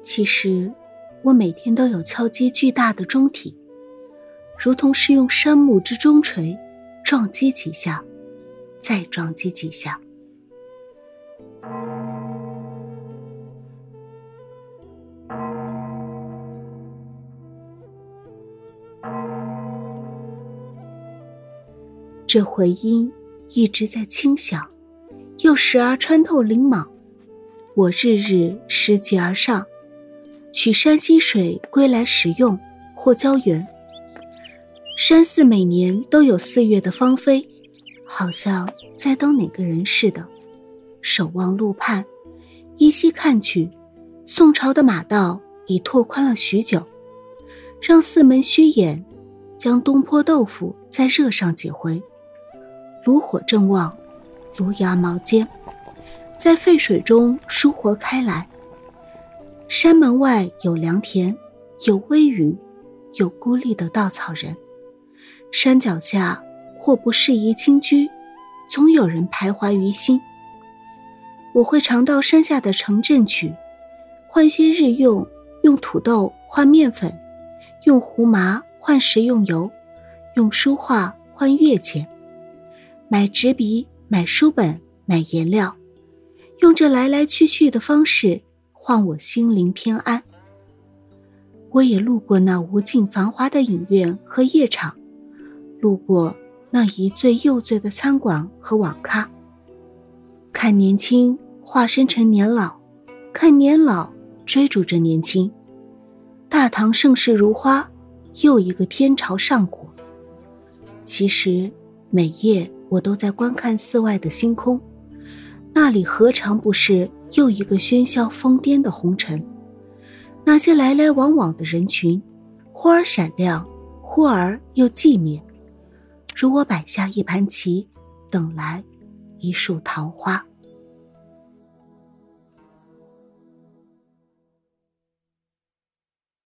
其实我每天都有敲击巨大的钟体，如同是用杉木之钟锤撞击几下，再撞击几下。这回音一直在轻响，又时而穿透林莽。我日日拾级而上，取山溪水归来食用或浇园。山寺每年都有4月的芳菲，好像在等哪个人似的。守望路畔，依稀看去，宋朝的马道已拓宽了许久，让四门虚掩，将东坡豆腐在热上解回。炉火正旺，炉芽冒尖，在沸水中疏活开来。山门外有良田，有微雨，有孤立的稻草人。山脚下或不适宜轻居，总有人徘徊于心。我会常到山下的城镇去，换些日用，用土豆换面粉，用胡麻换食用油，用书画换月钱，买纸笔，买书本，买颜料，用这来来去去的方式换我心灵偏安。我也路过那无尽繁华的影院和夜场，路过那一醉又醉的餐馆和网咖，看年轻化身成年老，看年老追逐着年轻。大唐盛世如花，又一个天朝上国。其实每夜我都在观看寺外的星空，那里何尝不是又一个喧嚣疯癫的红尘。那些来来往往的人群，忽而闪亮，忽而又寂灭，如我摆下一盘棋，等来一束桃花。